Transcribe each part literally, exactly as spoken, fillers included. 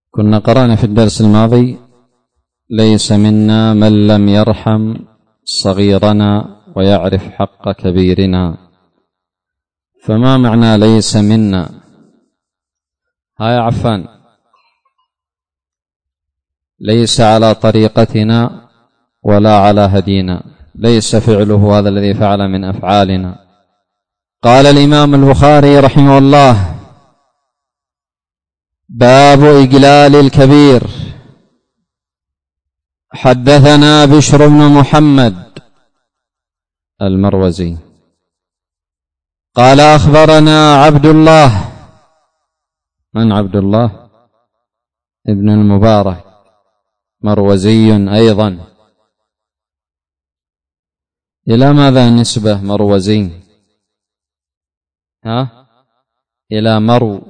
كنا قرأنا في الدرس الماضي: ليس منا من لم يرحم صغيرنا ويعرف حق كبيرنا. فما معنى ليس منا؟ ها يا عفان، ليس على طريقتنا ولا على هدينا، ليس فعله هذا الذي فعل من أفعالنا. قال الإمام البخاري رحمه الله: باب إجلال الكبير. حدثنا بشر بن محمد المروزي قال أخبرنا عبد الله. من عبد الله؟ ابن المبارك، مروزي أيضا. إلى ماذا نسبة مروزي؟ ها؟ إلى مرو.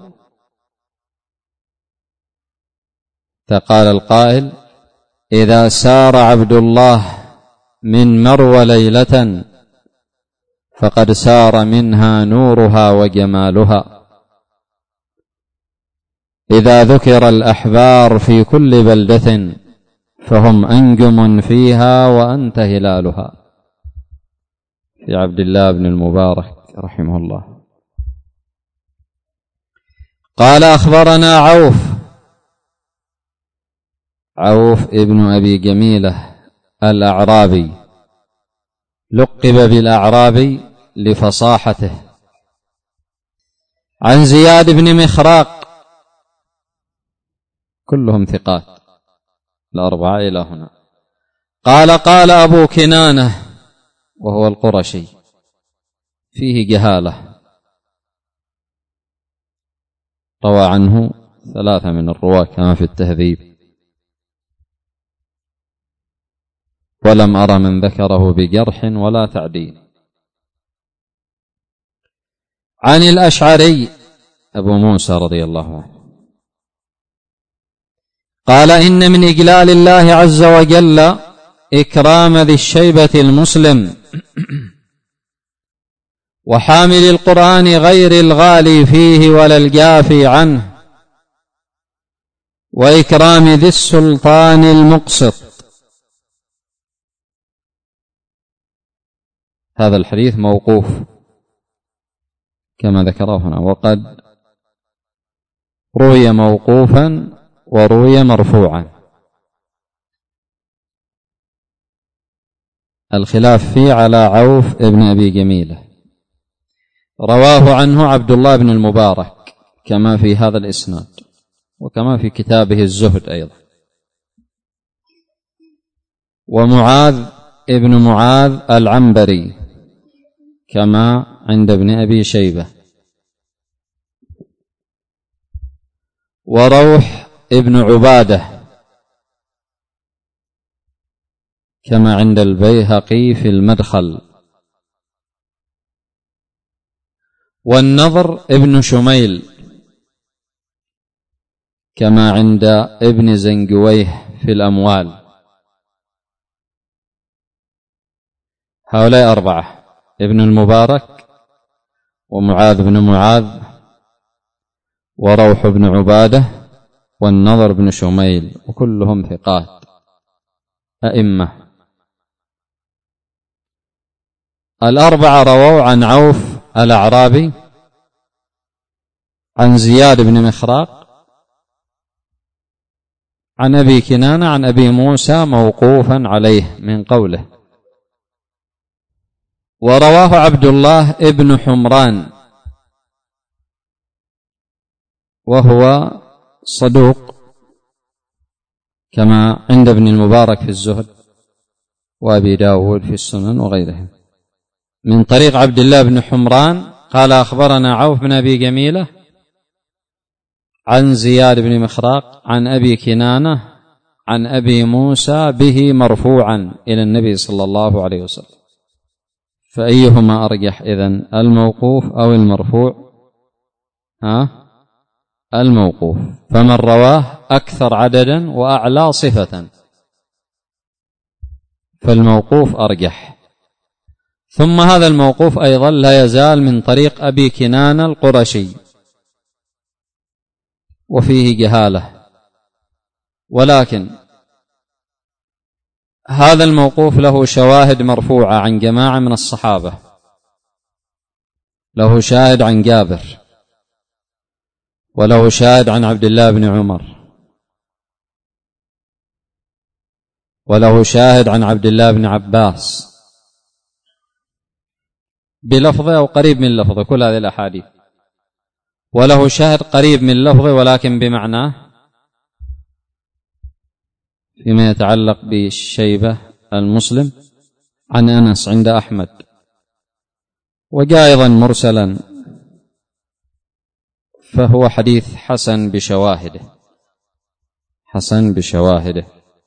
فقال القائل: إذا سار عبد الله من مرو ليلة فقد سار منها نورها وجمالها. إذا ذكر الأحبار في كل بلدة فهم أنجم فيها وأنت هلالها. في عبد الله بن المبارك رحمه الله. قال أخبرنا عوف عوف ابن أبي جميلة الأعرابي، لقب بالأعرابي لفصاحته، عن زياد بن مخراق، كلهم ثقات الأربعة إلى هنا. قال قال أبو كنانة، وهو القرشي، فيه جهالة، روى عنه ثلاثة من الرواة كما في التهذيب، ولم أرى من ذكره بجرح ولا تعديل. عن الأشعري أبو موسى رضي الله عنه قال: إن من إجلال الله عز وجل إكرام ذي الشيبة المسلم وحامل القرآن غير الغالي فيه ولا الجافي عنه، وإكرام ذي السلطان المقسط. هذا الحديث موقوف كما ذكره هنا، وقد روي موقوفا وروي مرفوعا. الخلاف فيه على عوف ابن أبي جميلة. رواه عنه عبد الله بن المبارك كما في هذا الإسناد، وكما في كتابه الزهد أيضا، ومعاذ ابن معاذ العنبري كما عند ابن أبي شيبة، وروح ابن عبادة كما عند البيهقي في المدخل، والنضر ابن شميل كما عند ابن زنجويه في الأموال. هؤلاء أربعة: ابن المبارك، ومعاذ بن معاذ، وروح بن عبادة، والنضر بن شميل، وكلهم ثقات أئمة. الأربعة رووا عن عوف الأعرابي عن زياد بن مخراق عن أبي كنانة عن أبي موسى موقوفا عليه من قوله. ورواه عبد الله ابن حمران وهو صدوق كما عند ابن المبارك في الزهد وأبي داود في السنن وغيرهم، من طريق عبد الله بن حمران قال أخبرنا عوف بن أبي جميلة عن زياد بن مخراق عن أبي كنانة عن أبي موسى به مرفوعا إلى النبي صلى الله عليه وسلم. فأيهما أرجح إذن، الموقوف أو المرفوع؟ ها؟ الموقوف. فمن رواه أكثر عددا وأعلى صفة فالموقوف أرجح. ثم هذا الموقوف أيضا لا يزال من طريق أبي كنانة القرشي، وفيه جهالة ولكن هذا الموقوف له شواهد مرفوعة عن جماعة من الصحابة، له شاهد عن جابر، وله شاهد عن عبد الله بن عمر، وله شاهد عن عبد الله بن عباس بلفظه أو قريب من لفظه، كل هذه الأحاديث، وله شاهد قريب من لفظه ولكن بمعناه فيما يتعلق بالشيبة المسلم عن أنس عند أحمد، وجاء أيضا مرسلا، فهو حديث حسن بشواهده، حسن بشواهده.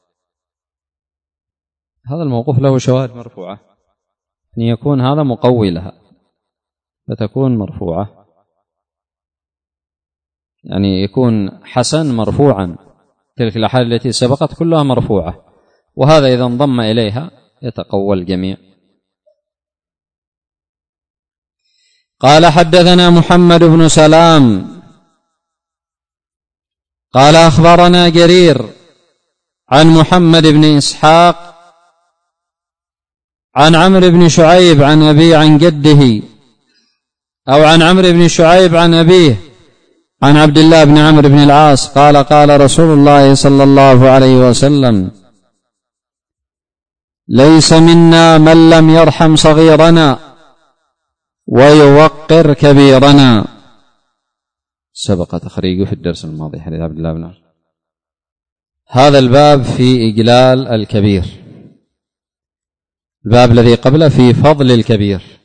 هذا الموقوف له شواهد مرفوعة، أن يكون هذا مقوي لها فتكون مرفوعة، يعني يكون حسن مرفوعا، تلك الأحاديث التي سبقت كلها مرفوعة، وهذا إذا انضم إليها يتقوى الجميع. قال حدثنا محمد بن سلام قال أخبرنا جرير عن محمد بن إسحاق عن عمرو بن شعيب عن أبي عن جده، أو عن عمرو بن شعيب عن أبيه عن عبد الله بن عمرو بن العاص قال قال رسول الله صلى الله عليه وسلم: ليس منا من لم يرحم صغيرنا ويوقر كبيرنا. سبق تخريجه في الدرس الماضي حديث عبد الله بن عمرو. هذا الباب في إجلال الكبير، الباب الذي قبله في فضل الكبير.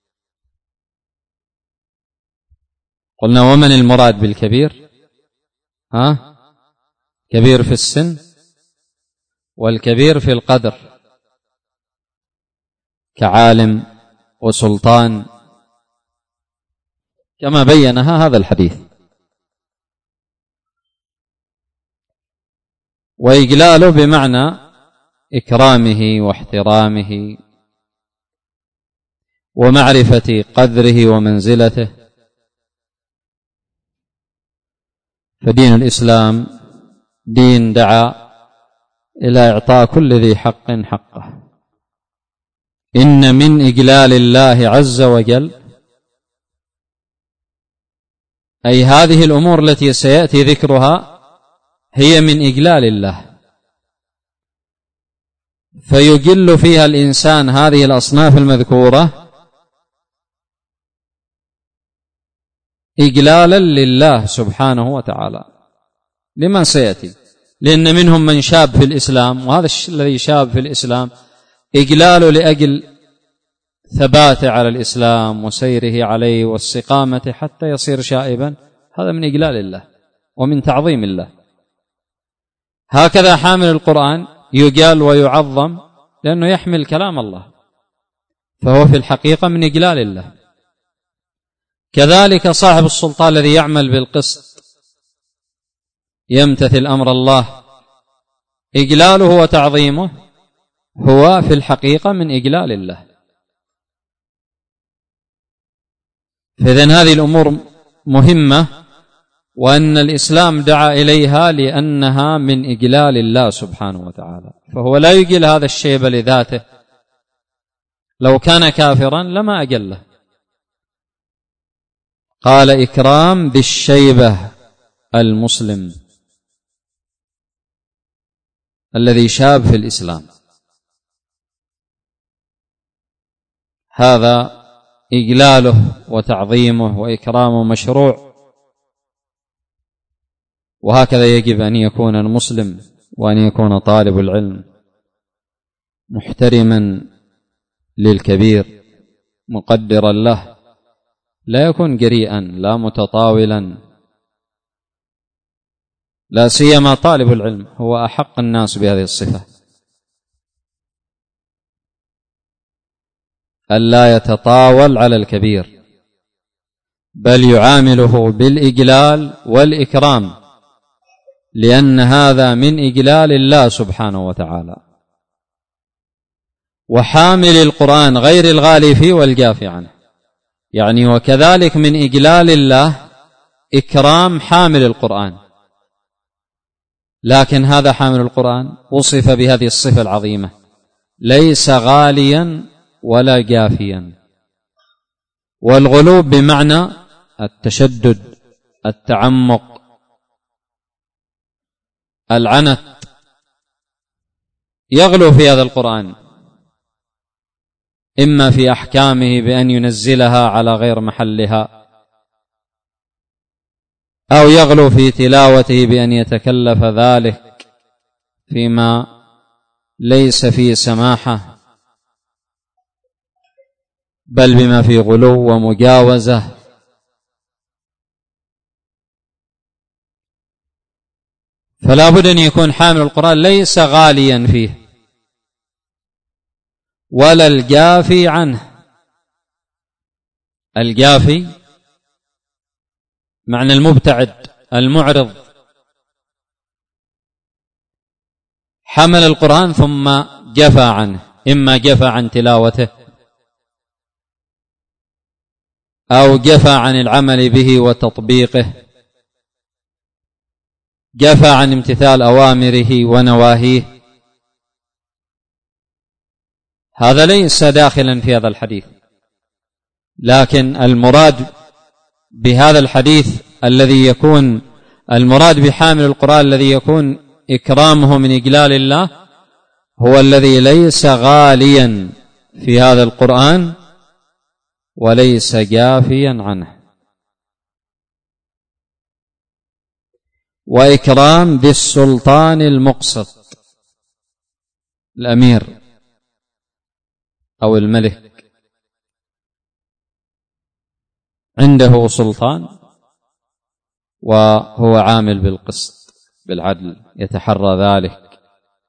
قلنا ومن المراد بالكبير؟ ها؟ كبير في السن والكبير في القدر، كعالم وسلطان كما بينها هذا الحديث. وإجلاله بمعنى إكرامه واحترامه ومعرفة قدره ومنزلته. فدين الإسلام دين دعا إلى إعطاء كل ذي حق حقه. إن من إجلال الله عز وجل، أي هذه الأمور التي سيأتي ذكرها هي من إجلال الله، فيجل فيها الإنسان هذه الأصناف المذكورة إجلالا لله سبحانه وتعالى. لما سيأتي؟ لأن منهم من شاب في الإسلام، وهذا الذي شاب في الإسلام إجلاله لأجل ثباته على الإسلام وسيره عليه واستقامته حتى يصير شائبا، هذا من إجلال الله ومن تعظيم الله. هكذا حامل القرآن يجال ويعظم لأنه يحمل كلام الله، فهو في الحقيقة من إجلال الله. كذلك صاحب السلطان الذي يعمل بالقسط يمتثل أمر الله، إجلاله وتعظيمه هو في الحقيقة من إجلال الله. فإذن هذه الأمور مهمة، وأن الإسلام دعا إليها لأنها من إجلال الله سبحانه وتعالى، فهو لا يجل هذا الشيب لذاته، لو كان كافرا لما أجله. قال إكرام بالشيبة المسلم الذي شاب في الإسلام، هذا إجلاله وتعظيمه وإكرامه مشروع، وهكذا يجب أن يكون المسلم وأن يكون طالب العلم محترما للكبير مقدرا له، لا يكون جريئا لا متطاولا، لا سيما طالب العلم هو أحق الناس بهذه الصفة، ألا يتطاول على الكبير بل يعامله بالإجلال والإكرام، لأن هذا من إجلال الله سبحانه وتعالى. وحامل القرآن غير الغالي فيه والجافي عنه، يعني وكذلك من إجلال الله إكرام حامل القرآن، لكن هذا حامل القرآن وصف بهذه الصفة العظيمة، ليس غاليا ولا جافيا. والغلو بمعنى التشدد، التعمق، العنت، يغلو في هذا القرآن، إما في أحكامه بأن ينزلها على غير محلها، أو يغلو في تلاوته بأن يتكلف ذلك فيما ليس فيه سماحة، بل بما فيه غلو ومجاوزة. فلا بد أن يكون حامل القرآن ليس غاليا فيه ولا الجافي عنه. الجافي معنى المبتعد المعرض، حمل القرآن ثم جفى عنه، إما جفى عن تلاوته أو جفى عن العمل به وتطبيقه، جفى عن امتثال أوامره ونواهيه. هذا ليس داخلا في هذا الحديث، لكن المراد بهذا الحديث الذي يكون المراد بحامل القرآن الذي يكون إكرامه من إجلال الله هو الذي ليس غاليا في هذا القرآن وليس جافيا عنه. وإكرام ذي السلطان المقسط، الأمير أو الملك عنده سلطان وهو عامل بالقسط بالعدل، يتحرى ذلك،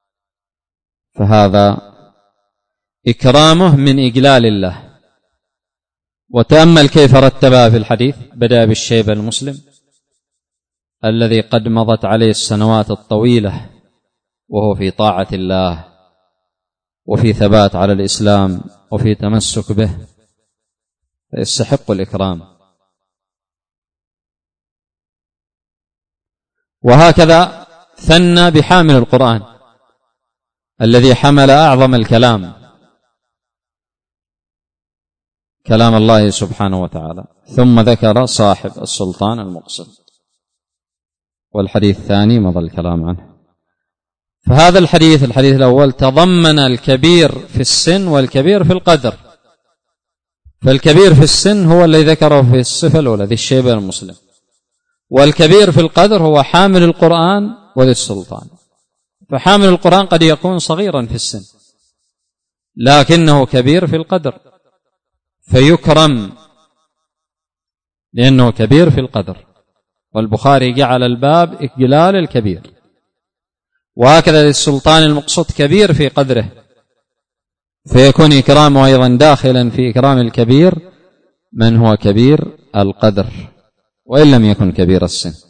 فهذا إكرامه من إجلال الله. وتأمل كيف رتبها في الحديث، بدأ بالشيب المسلم الذي قد مضت عليه السنوات الطويلة وهو في طاعة الله وفي ثبات على الإسلام وفي تمسك به، فيستحق الإكرام. وهكذا ثنى بحامل القرآن الذي حمل أعظم الكلام، كلام الله سبحانه وتعالى، ثم ذكر صاحب السلطان المقسط، والحديث الثاني مضى الكلام عنه. فهذا الحديث الحديث الأول تضمن الكبير في السن والكبير في القدر. فالكبير في السن هو الذي ذكره في الصفة الأولى ذي الشيبة المسلم، والكبير في القدر هو حامل القرآن وذي السلطان. فحامل القرآن قد يكون صغيرا في السن لكنه كبير في القدر فيكرم لأنه كبير في القدر، والبخاري جعل الباب إجلال الكبير. وهكذا السلطان المقسط كبير في قدره فيكون إكرامه أيضا داخلا في إكرام الكبير من هو كبير القدر وإن لم يكن كبير السن.